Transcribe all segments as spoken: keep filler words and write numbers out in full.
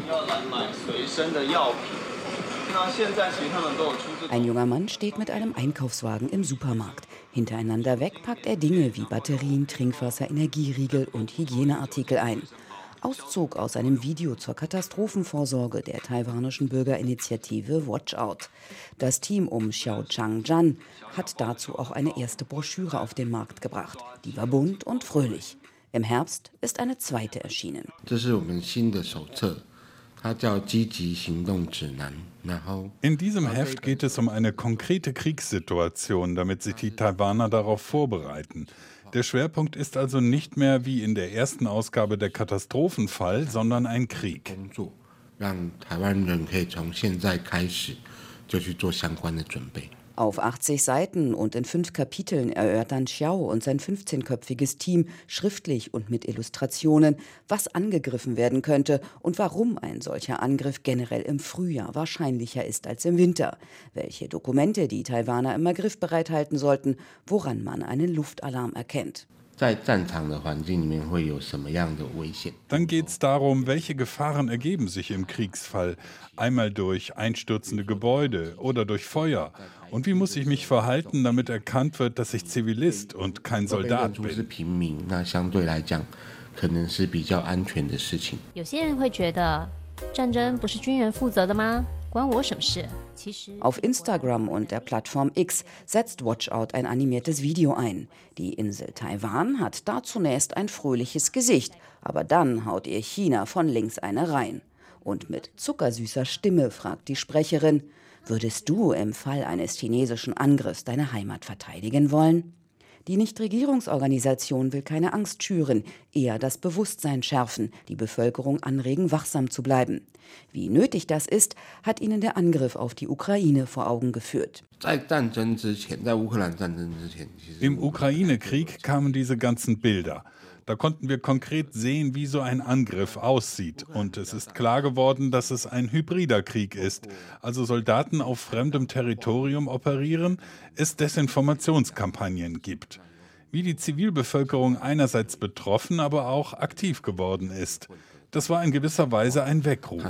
Ein junger Mann steht mit einem Einkaufswagen im Supermarkt. Hintereinander weg packt er Dinge wie Batterien, Trinkwasser, Energieriegel und Hygieneartikel ein. Auszug aus einem Video zur Katastrophenvorsorge der taiwanischen Bürgerinitiative Watch Out. Das Team um Xiao Chang-jan hat dazu auch eine erste Broschüre auf den Markt gebracht. Die war bunt und fröhlich. Im Herbst ist eine zweite erschienen. In diesem Heft geht es um eine konkrete Kriegssituation, damit sich die Taiwaner darauf vorbereiten. Der Schwerpunkt ist also nicht mehr wie in der ersten Ausgabe der Katastrophenfall, sondern ein Krieg. Auf achtzig Seiten und in fünf Kapiteln erörtern Xiao und sein fünfzehnköpfiges Team schriftlich und mit Illustrationen, was angegriffen werden könnte und warum ein solcher Angriff generell im Frühjahr wahrscheinlicher ist als im Winter, welche Dokumente die Taiwaner immer griffbereit halten sollten, woran man einen Luftalarm erkennt. Dann geht es darum, welche Gefahren ergeben sich im Kriegsfall. Einmal durch einstürzende Gebäude oder durch Feuer. Und wie muss ich mich verhalten, damit erkannt wird, dass ich Zivilist und kein Soldat bin? Auf Instagram und der Plattform X setzt Watch Out ein animiertes Video ein. Die Insel Taiwan hat da zunächst ein fröhliches Gesicht, aber dann haut ihr China von links eine rein. Und mit zuckersüßer Stimme fragt die Sprecherin: Würdest du im Fall eines chinesischen Angriffs deine Heimat verteidigen wollen? Die Nichtregierungsorganisation will keine Angst schüren, eher das Bewusstsein schärfen, die Bevölkerung anregen, wachsam zu bleiben. Wie nötig das ist, hat ihnen der Angriff auf die Ukraine vor Augen geführt. Im Ukraine-Krieg kamen diese ganzen Bilder. Da konnten wir konkret sehen, wie so ein Angriff aussieht. Und es ist klar geworden, dass es ein hybrider Krieg ist. Also Soldaten auf fremdem Territorium operieren, es Desinformationskampagnen gibt. Wie die Zivilbevölkerung einerseits betroffen, aber auch aktiv geworden ist. Das war in gewisser Weise ein Weckruf.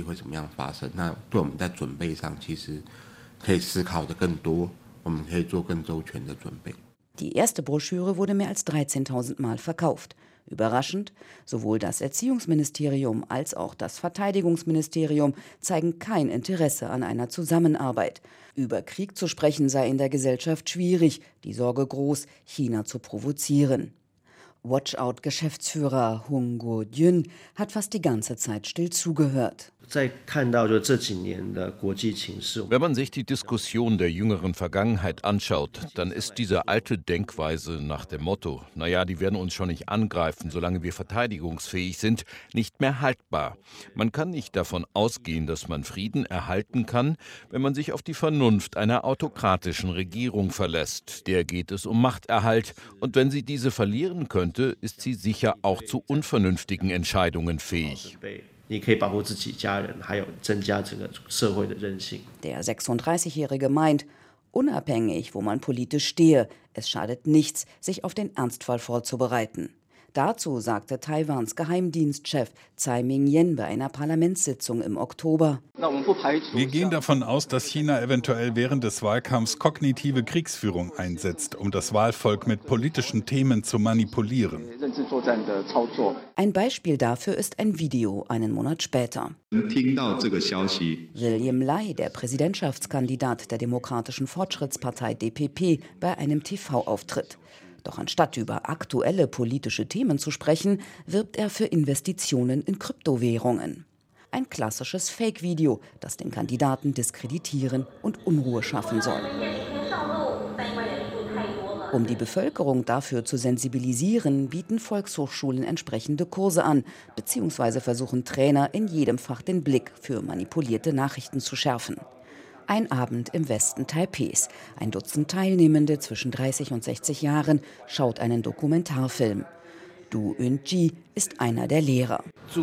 Die erste Broschüre wurde mehr als dreizehntausend Mal verkauft. Überraschend, sowohl das Erziehungsministerium als auch das Verteidigungsministerium zeigen kein Interesse an einer Zusammenarbeit. Über Krieg zu sprechen sei in der Gesellschaft schwierig, die Sorge groß, China zu provozieren. Watch-Out-Geschäftsführer Hung Guo-jun hat fast die ganze Zeit still zugehört. Wenn man sich die Diskussion der jüngeren Vergangenheit anschaut, dann ist diese alte Denkweise nach dem Motto, naja, die werden uns schon nicht angreifen, solange wir verteidigungsfähig sind, nicht mehr haltbar. Man kann nicht davon ausgehen, dass man Frieden erhalten kann, wenn man sich auf die Vernunft einer autokratischen Regierung verlässt. Der geht es um Machterhalt, und wenn sie diese verlieren könnte, ist sie sicher auch zu unvernünftigen Entscheidungen fähig. Der sechsunddreißigjährige meint, unabhängig, wo man politisch stehe, es schadet nichts, sich auf den Ernstfall vorzubereiten. Dazu sagte Taiwans Geheimdienstchef Tsai Ming-yen bei einer Parlamentssitzung im Oktober. Wir gehen davon aus, dass China eventuell während des Wahlkampfs kognitive Kriegsführung einsetzt, um das Wahlvolk mit politischen Themen zu manipulieren. Ein Beispiel dafür ist ein Video einen Monat später. William Lai, der Präsidentschaftskandidat der Demokratischen Fortschrittspartei D P P, bei einem T V-Auftritt. Doch anstatt über aktuelle politische Themen zu sprechen, wirbt er für Investitionen in Kryptowährungen. Ein klassisches Fake-Video, das den Kandidaten diskreditieren und Unruhe schaffen soll. Um die Bevölkerung dafür zu sensibilisieren, bieten Volkshochschulen entsprechende Kurse an, beziehungsweise versuchen Trainer in jedem Fach den Blick für manipulierte Nachrichten zu schärfen. Ein Abend im Westen Taipehs. Ein Dutzend Teilnehmende zwischen dreißig und sechzig Jahren schaut einen Dokumentarfilm. Du Eun-ji ist einer der Lehrer.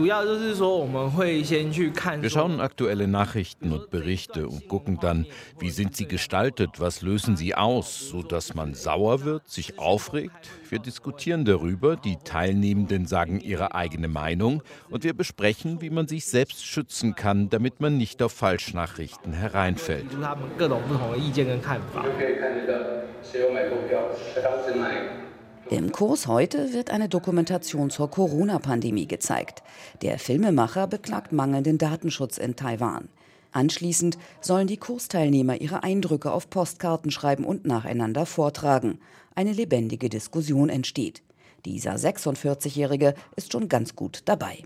Wir schauen aktuelle Nachrichten und Berichte und gucken dann, wie sind sie gestaltet, was lösen sie aus, sodass man sauer wird, sich aufregt. Wir diskutieren darüber, die Teilnehmenden sagen ihre eigene Meinung und wir besprechen, wie man sich selbst schützen kann, damit man nicht auf Falschnachrichten hereinfällt. Im Kurs heute wird eine Dokumentation zur Corona-Pandemie gezeigt. Der Filmemacher beklagt mangelnden Datenschutz in Taiwan. Anschließend sollen die Kursteilnehmer ihre Eindrücke auf Postkarten schreiben und nacheinander vortragen. Eine lebendige Diskussion entsteht. Dieser sechsundvierzigjährige ist schon ganz gut dabei.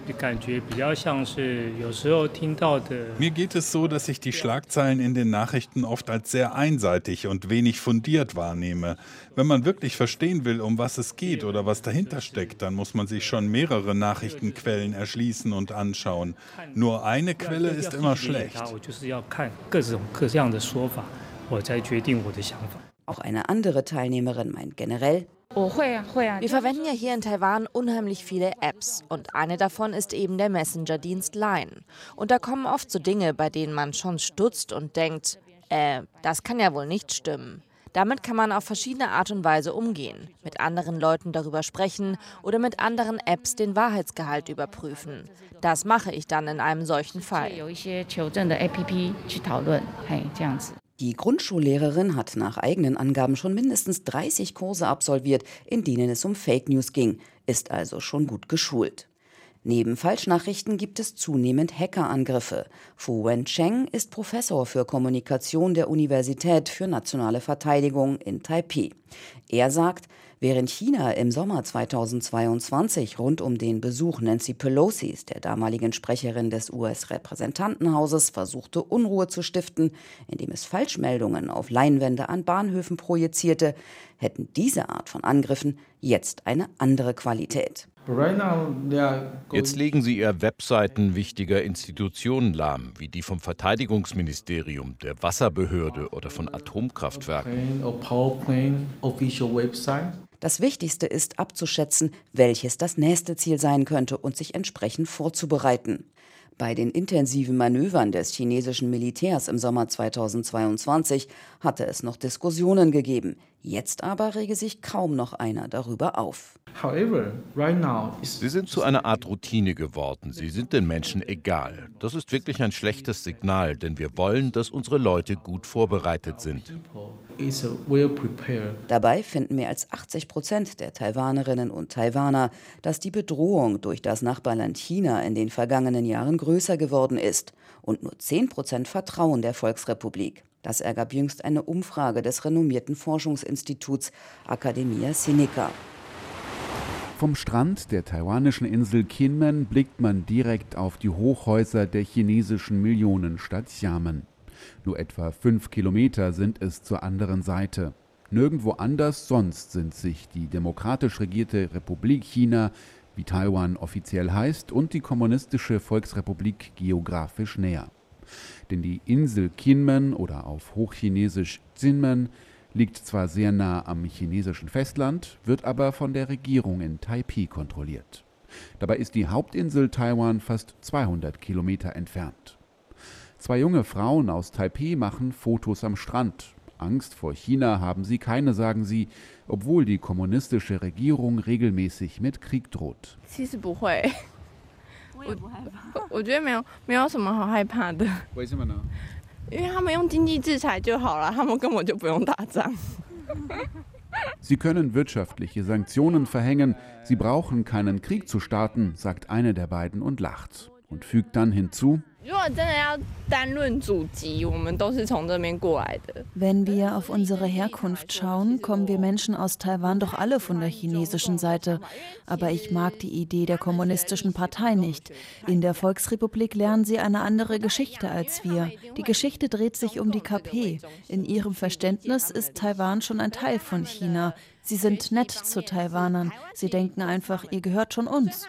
Mir geht es so, dass ich die Schlagzeilen in den Nachrichten oft als sehr einseitig und wenig fundiert wahrnehme. Wenn man wirklich verstehen will, um was es geht oder was dahinter steckt, dann muss man sich schon mehrere Nachrichtenquellen erschließen und anschauen. Nur eine Quelle ist immer schlecht. Auch eine andere Teilnehmerin meint generell: Wir verwenden ja hier in Taiwan unheimlich viele Apps und eine davon ist eben der Messenger-Dienst Line. Und da kommen oft so Dinge, bei denen man schon stutzt und denkt, äh, das kann ja wohl nicht stimmen. Damit kann man auf verschiedene Art und Weise umgehen, mit anderen Leuten darüber sprechen oder mit anderen Apps den Wahrheitsgehalt überprüfen. Das mache ich dann in einem solchen Fall. Die Grundschullehrerin hat nach eigenen Angaben schon mindestens dreißig Kurse absolviert, in denen es um Fake News ging, ist also schon gut geschult. Neben Falschnachrichten gibt es zunehmend Hackerangriffe. Fu Wencheng ist Professor für Kommunikation der Universität für nationale Verteidigung in Taipeh. Er sagt, während China im Sommer zweitausendzweiundzwanzig rund um den Besuch Nancy Pelosis, der damaligen Sprecherin des U S-Repräsentantenhauses, versuchte, Unruhe zu stiften, indem es Falschmeldungen auf Leinwände an Bahnhöfen projizierte, hätten diese Art von Angriffen jetzt eine andere Qualität. Jetzt legen sie eher Webseiten wichtiger Institutionen lahm, wie die vom Verteidigungsministerium, der Wasserbehörde oder von Atomkraftwerken. Das Wichtigste ist abzuschätzen, welches das nächste Ziel sein könnte und sich entsprechend vorzubereiten. Bei den intensiven Manövern des chinesischen Militärs im Sommer zweitausendzweiundzwanzig hatte es noch Diskussionen gegeben. Jetzt aber rege sich kaum noch einer darüber auf. Sie sind zu einer Art Routine geworden. Sie sind den Menschen egal. Das ist wirklich ein schlechtes Signal, denn wir wollen, dass unsere Leute gut vorbereitet sind. Dabei finden mehr als achtzig Prozent der Taiwanerinnen und Taiwaner, dass die Bedrohung durch das Nachbarland China in den vergangenen Jahren größer geworden ist. Und nur zehn Prozent vertrauen der Volksrepublik. Das ergab jüngst eine Umfrage des renommierten Forschungsinstituts Academia Sinica. Vom Strand der taiwanischen Insel Kinmen blickt man direkt auf die Hochhäuser der chinesischen Millionenstadt Xiamen. Nur etwa fünf Kilometer sind es zur anderen Seite. Nirgendwo anders sonst sind sich die demokratisch regierte Republik China, wie Taiwan offiziell heißt, und die kommunistische Volksrepublik geografisch näher. Denn die Insel Kinmen oder auf Hochchinesisch Ximen liegt zwar sehr nah am chinesischen Festland, wird aber von der Regierung in Taipeh kontrolliert. Dabei ist die Hauptinsel Taiwan fast zweihundert Kilometer entfernt. Zwei junge Frauen aus Taipeh machen Fotos am Strand. Angst vor China haben sie keine, sagen sie, obwohl die kommunistische Regierung regelmäßig mit Krieg droht. Sie können wirtschaftliche Sanktionen verhängen, sie brauchen keinen Krieg zu starten, sagt eine der beiden und lacht. Und fügt dann hinzu: Wenn wir auf unsere Herkunft schauen, kommen wir Menschen aus Taiwan doch alle von der chinesischen Seite. Aber ich mag die Idee der kommunistischen Partei nicht. In der Volksrepublik lernen sie eine andere Geschichte als wir. Die Geschichte dreht sich um die K P. In ihrem Verständnis ist Taiwan schon ein Teil von China. Sie sind nett zu Taiwanern. Sie denken einfach, ihr gehört schon uns.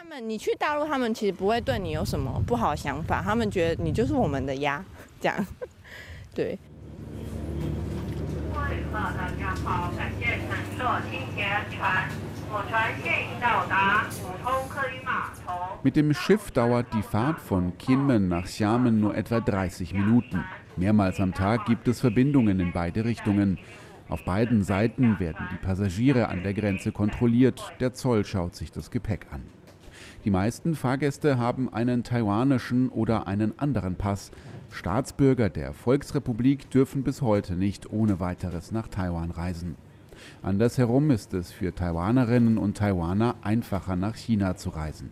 Mit dem Schiff dauert die Fahrt von Kinmen nach Xiamen nur etwa dreißig Minuten. Mehrmals am Tag gibt es Verbindungen in beide Richtungen. Auf beiden Seiten werden die Passagiere an der Grenze kontrolliert. Der Zoll schaut sich das Gepäck an. Die meisten Fahrgäste haben einen taiwanischen oder einen anderen Pass. Staatsbürger der Volksrepublik dürfen bis heute nicht ohne weiteres nach Taiwan reisen. Andersherum ist es für Taiwanerinnen und Taiwaner einfacher, nach China zu reisen.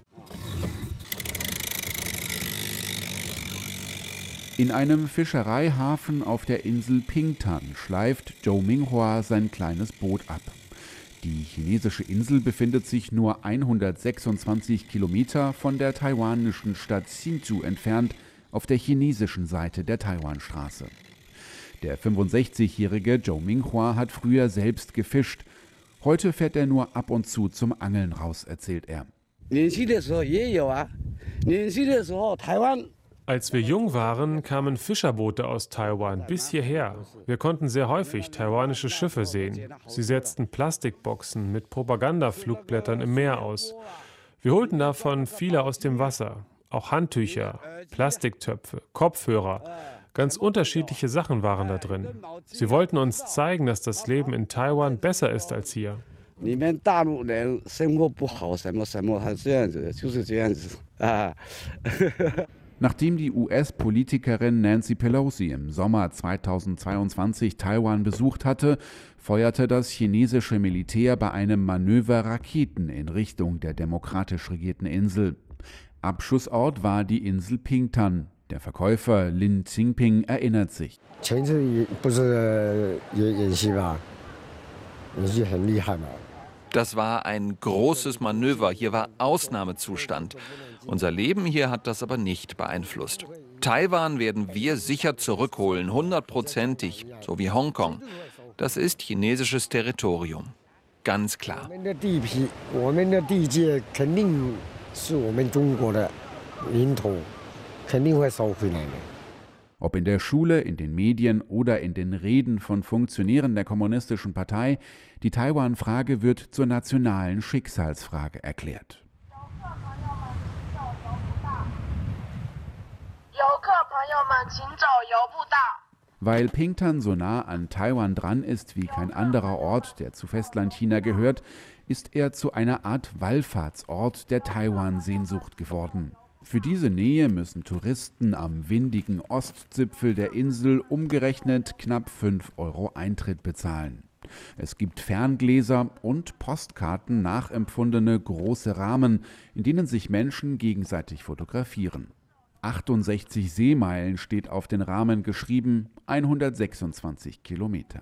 In einem Fischereihafen auf der Insel Pingtan schleift Zhou Minghua sein kleines Boot ab. Die chinesische Insel befindet sich nur hundertsechsundzwanzig Kilometer von der taiwanischen Stadt Hsinchu entfernt, auf der chinesischen Seite der Taiwanstraße. Der fünfundsechzigjährige Zhou Minghua hat früher selbst gefischt. Heute fährt er nur ab und zu zum Angeln raus, erzählt er. Als wir jung waren, kamen Fischerboote aus Taiwan bis hierher. Wir konnten sehr häufig taiwanische Schiffe sehen. Sie setzten Plastikboxen mit Propagandaflugblättern im Meer aus. Wir holten davon viele aus dem Wasser. Auch Handtücher, Plastiktöpfe, Kopfhörer. Ganz unterschiedliche Sachen waren da drin. Sie wollten uns zeigen, dass das Leben in Taiwan besser ist als hier. Nachdem die U S-Politikerin Nancy Pelosi im Sommer zweitausendzweiundzwanzig Taiwan besucht hatte, feuerte das chinesische Militär bei einem Manöver Raketen in Richtung der demokratisch regierten Insel. Abschussort war die Insel Pingtan. Der Verkäufer Lin Xingping erinnert sich. Das war ein großes Manöver, hier war Ausnahmezustand. Unser Leben hier hat das aber nicht beeinflusst. Taiwan werden wir sicher zurückholen, hundertprozentig, so wie Hongkong. Das ist chinesisches Territorium. Ganz klar. Ob in der Schule, in den Medien oder in den Reden von Funktionären der Kommunistischen Partei, die Taiwan-Frage wird zur nationalen Schicksalsfrage erklärt. Weil Pingtan so nah an Taiwan dran ist wie kein anderer Ort, der zu Festlandchina gehört, ist er zu einer Art Wallfahrtsort der Taiwan-Sehnsucht geworden. Für diese Nähe müssen Touristen am windigen Ostzipfel der Insel umgerechnet knapp fünf Euro Eintritt bezahlen. Es gibt Ferngläser und Postkarten nachempfundene große Rahmen, in denen sich Menschen gegenseitig fotografieren. achtundsechzig Seemeilen steht auf den Rahmen geschrieben, hundertsechsundzwanzig Kilometer.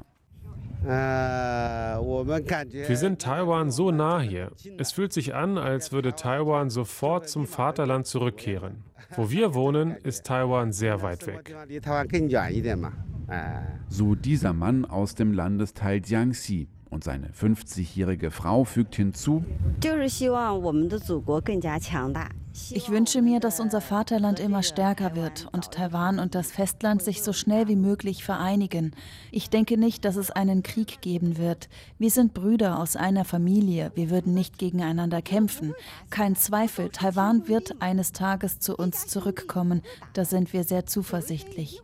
Wir sind Taiwan so nah hier. Es fühlt sich an, als würde Taiwan sofort zum Vaterland zurückkehren. Wo wir wohnen, ist Taiwan sehr weit weg. So dieser Mann aus dem Landesteil Jiangxi. Und seine fünfzigjährige Frau fügt hinzu: Ich wünsche mir, dass unser Vaterland immer stärker wird und Taiwan und das Festland sich so schnell wie möglich vereinigen. Ich denke nicht, dass es einen Krieg geben wird. Wir sind Brüder aus einer Familie. Wir würden nicht gegeneinander kämpfen. Kein Zweifel, Taiwan wird eines Tages zu uns zurückkommen. Da sind wir sehr zuversichtlich.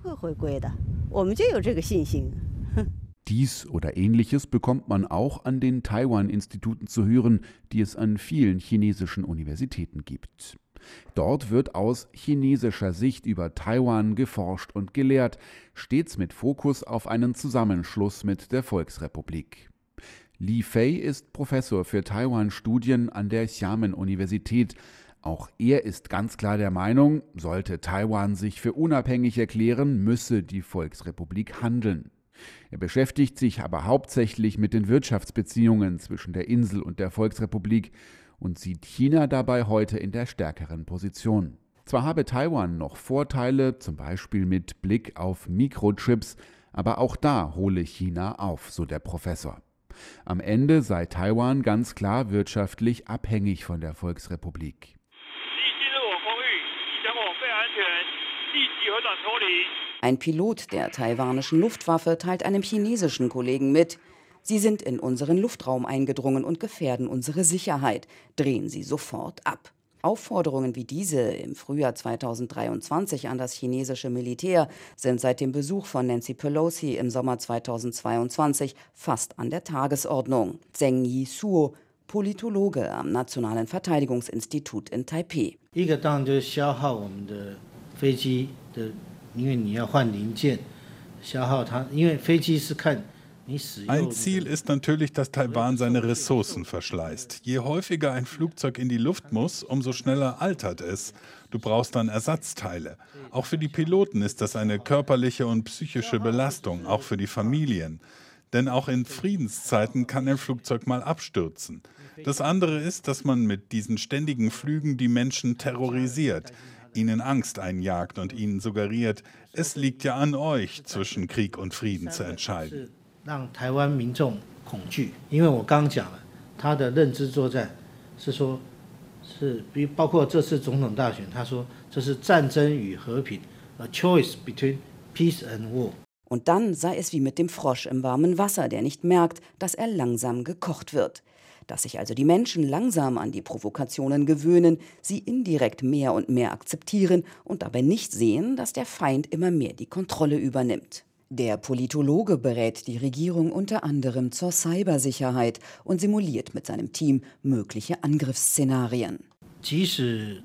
Dies oder Ähnliches bekommt man auch an den Taiwan-Instituten zu hören, die es an vielen chinesischen Universitäten gibt. Dort wird aus chinesischer Sicht über Taiwan geforscht und gelehrt, stets mit Fokus auf einen Zusammenschluss mit der Volksrepublik. Li Fei ist Professor für Taiwan-Studien an der Xiamen-Universität. Auch er ist ganz klar der Meinung, sollte Taiwan sich für unabhängig erklären, müsse die Volksrepublik handeln. Er beschäftigt sich aber hauptsächlich mit den Wirtschaftsbeziehungen zwischen der Insel und der Volksrepublik und sieht China dabei heute in der stärkeren Position. Zwar habe Taiwan noch Vorteile, zum Beispiel mit Blick auf Mikrochips, aber auch da hole China auf, so der Professor. Am Ende sei Taiwan ganz klar wirtschaftlich abhängig von der Volksrepublik. Ein Pilot der taiwanischen Luftwaffe teilt einem chinesischen Kollegen mit: Sie sind in unseren Luftraum eingedrungen und gefährden unsere Sicherheit. Drehen Sie sofort ab. Aufforderungen wie diese im Frühjahr zweitausenddreiundzwanzig an das chinesische Militär sind seit dem Besuch von Nancy Pelosi im Sommer zweitausendzweiundzwanzig fast an der Tagesordnung. Zheng Yisuo, Politologe am Nationalen Verteidigungsinstitut in Taipeh. Ein Ziel ist natürlich, dass Taiwan seine Ressourcen verschleißt. Je häufiger ein Flugzeug in die Luft muss, umso schneller altert es. Du brauchst dann Ersatzteile. Auch für die Piloten ist das eine körperliche und psychische Belastung, auch für die Familien. Denn auch in Friedenszeiten kann ein Flugzeug mal abstürzen. Das andere ist, dass man mit diesen ständigen Flügen die Menschen terrorisiert, ihnen Angst einjagt und ihnen suggeriert, es liegt ja an euch, zwischen Krieg und Frieden zu entscheiden. 让台湾民众恐惧，因为我刚刚讲了，他的认知作战是说，是比包括这次总统大选，他说这是战争与和平 ，a choice between peace and war. Und dann sei es wie mit dem Frosch im warmen Wasser, der nicht merkt, dass er langsam gekocht wird. Dass sich also die Menschen langsam an die Provokationen gewöhnen, sie indirekt mehr und mehr akzeptieren und dabei nicht sehen, dass der Feind immer mehr die Kontrolle übernimmt. Der Politologe berät die Regierung unter anderem zur Cybersicherheit und simuliert mit seinem Team mögliche Angriffsszenarien. Wir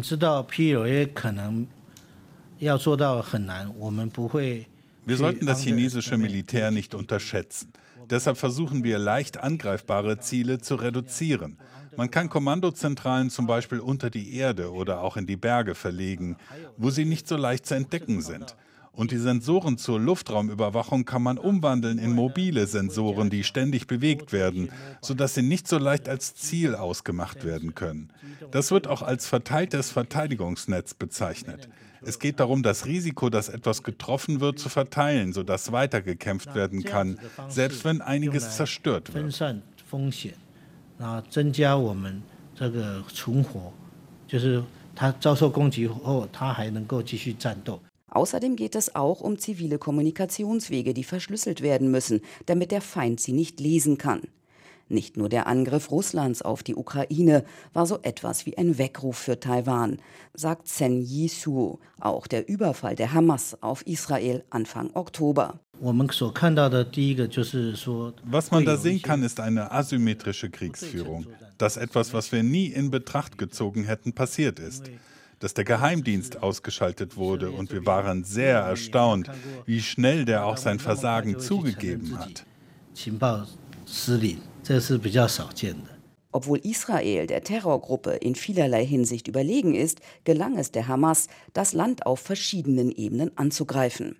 sollten das chinesische Militär nicht unterschätzen. Deshalb versuchen wir, leicht angreifbare Ziele zu reduzieren. Man kann Kommandozentralen zum Beispiel unter die Erde oder auch in die Berge verlegen, wo sie nicht so leicht zu entdecken sind. Und die Sensoren zur Luftraumüberwachung kann man umwandeln in mobile Sensoren, die ständig bewegt werden, sodass sie nicht so leicht als Ziel ausgemacht werden können. Das wird auch als verteiltes Verteidigungsnetz bezeichnet. Es geht darum, das Risiko, dass etwas getroffen wird, zu verteilen, sodass weitergekämpft werden kann, selbst wenn einiges zerstört wird. Außerdem geht es auch um zivile Kommunikationswege, die verschlüsselt werden müssen, damit der Feind sie nicht lesen kann. Nicht nur der Angriff Russlands auf die Ukraine war so etwas wie ein Weckruf für Taiwan, sagt Zheng Yisuo, auch der Überfall der Hamas auf Israel Anfang Oktober. Was man da sehen kann, ist eine asymmetrische Kriegsführung. Dass etwas, was wir nie in Betracht gezogen hätten, passiert ist. Dass der Geheimdienst ausgeschaltet wurde und wir waren sehr erstaunt, wie schnell der auch sein Versagen zugegeben hat. Obwohl Israel der Terrorgruppe in vielerlei Hinsicht überlegen ist, gelang es der Hamas, das Land auf verschiedenen Ebenen anzugreifen.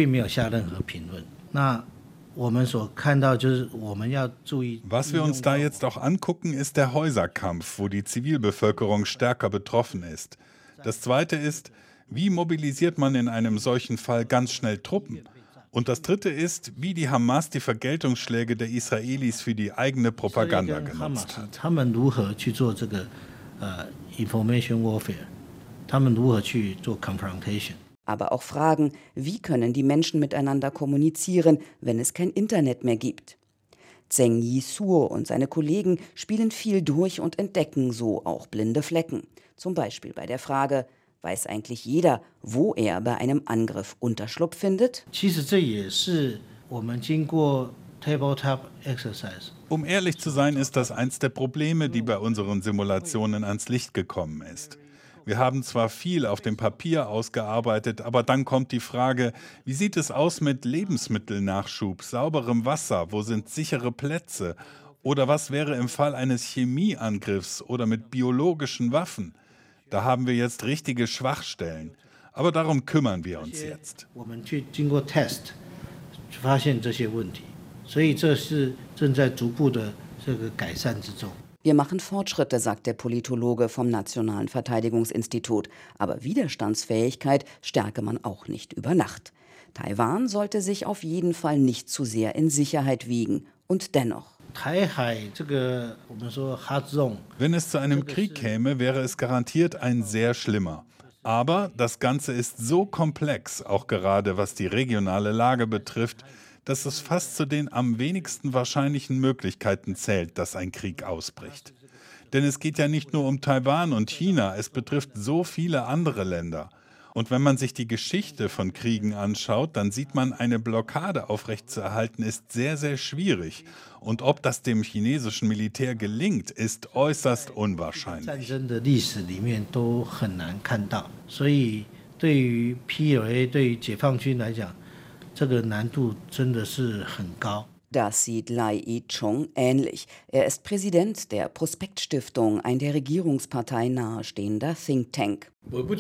Was wir uns da jetzt auch angucken, ist der Häuserkampf, wo die Zivilbevölkerung stärker betroffen ist. Das Zweite ist, wie mobilisiert man in einem solchen Fall ganz schnell Truppen? Und das Dritte ist, wie die Hamas die Vergeltungsschläge der Israelis für die eigene Propaganda genutzt hat. Aber auch Fragen, wie können die Menschen miteinander kommunizieren, wenn es kein Internet mehr gibt? Zheng Yisuo und seine Kollegen spielen viel durch und entdecken so auch blinde Flecken. Zum Beispiel bei der Frage, weiß eigentlich jeder, wo er bei einem Angriff Unterschlupf findet? Um ehrlich zu sein, ist das eins der Probleme, die bei unseren Simulationen ans Licht gekommen ist. Wir haben zwar viel auf dem Papier ausgearbeitet, aber dann kommt die Frage, wie sieht es aus mit Lebensmittelnachschub, sauberem Wasser, wo sind sichere Plätze? Oder was wäre im Fall eines Chemieangriffs oder mit biologischen Waffen? Da haben wir jetzt richtige Schwachstellen. Aber darum kümmern wir uns jetzt. Wir machen Fortschritte, sagt der Politologe vom Nationalen Verteidigungsinstitut. Aber Widerstandsfähigkeit stärke man auch nicht über Nacht. Taiwan sollte sich auf jeden Fall nicht zu sehr in Sicherheit wiegen. Und dennoch. Wenn es zu einem Krieg käme, wäre es garantiert ein sehr schlimmer. Aber das Ganze ist so komplex, auch gerade was die regionale Lage betrifft, dass es fast zu den am wenigsten wahrscheinlichen Möglichkeiten zählt, dass ein Krieg ausbricht. Denn es geht ja nicht nur um Taiwan und China, es betrifft so viele andere Länder. Und wenn man sich die Geschichte von Kriegen anschaut, dann sieht man, eine Blockade aufrechtzuerhalten ist sehr, sehr schwierig. Und ob das dem chinesischen Militär gelingt, ist äußerst unwahrscheinlich. Das sieht Lai Yi-chung ähnlich. Er ist Präsident der Prospekt-Stiftung, ein der Regierungspartei nahestehender Think Tank.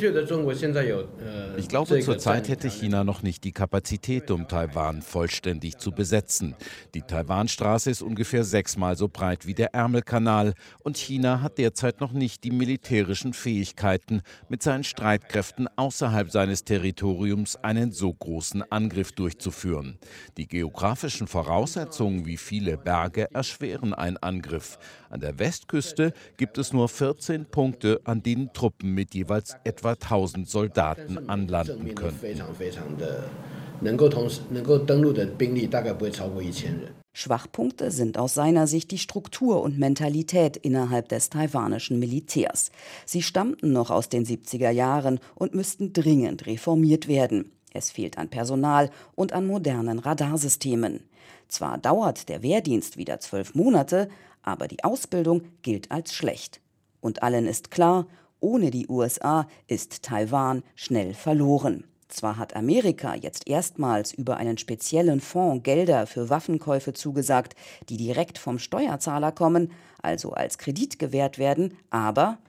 Ich glaube, zurzeit hätte China noch nicht die Kapazität, um Taiwan vollständig zu besetzen. Die Taiwanstraße ist ungefähr sechsmal so breit wie der Ärmelkanal und China hat derzeit noch nicht die militärischen Fähigkeiten, mit seinen Streitkräften außerhalb seines Territoriums einen so großen Angriff durchzuführen. Die geografischen Voraussetzungen wie viele Berge erschweren einen Angriff. An der Westküste gibt es nur vierzehn Punkte, an denen Truppen mit jeweils etwa tausend Soldaten anlanden könnten. Schwachpunkte sind aus seiner Sicht die Struktur und Mentalität innerhalb des taiwanischen Militärs. Sie stammten noch aus den siebziger Jahren und müssten dringend reformiert werden. Es fehlt an Personal und an modernen Radarsystemen. Zwar dauert der Wehrdienst wieder zwölf Monate, aber die Ausbildung gilt als schlecht. Und allen ist klar, ohne die U S A ist Taiwan schnell verloren. Zwar hat Amerika jetzt erstmals über einen speziellen Fonds Gelder für Waffenkäufe zugesagt, die direkt vom Steuerzahler kommen, also als Kredit gewährt werden, aber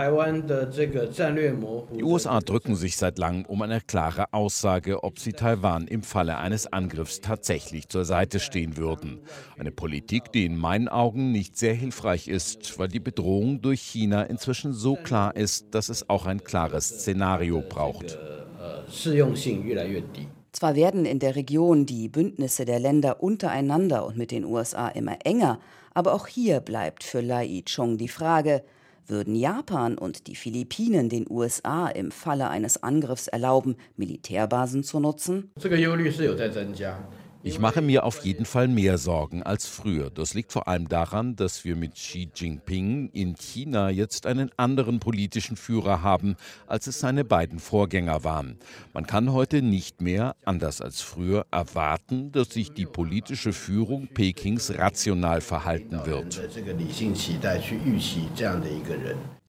die U S A drücken sich seit langem um eine klare Aussage, ob sie Taiwan im Falle eines Angriffs tatsächlich zur Seite stehen würden. Eine Politik, die in meinen Augen nicht sehr hilfreich ist, weil die Bedrohung durch China inzwischen so klar ist, dass es auch ein klares Szenario braucht. Zwar werden in der Region die Bündnisse der Länder untereinander und mit den U S A immer enger, aber auch hier bleibt für Lai Yi-chung die Frage, würden Japan und die Philippinen den U S A im Falle eines Angriffs erlauben, Militärbasen zu nutzen? Ich mache mir auf jeden Fall mehr Sorgen als früher. Das liegt vor allem daran, dass wir mit Xi Jinping in China jetzt einen anderen politischen Führer haben, als es seine beiden Vorgänger waren. Man kann heute nicht mehr, anders als früher, erwarten, dass sich die politische Führung Pekings rational verhalten wird.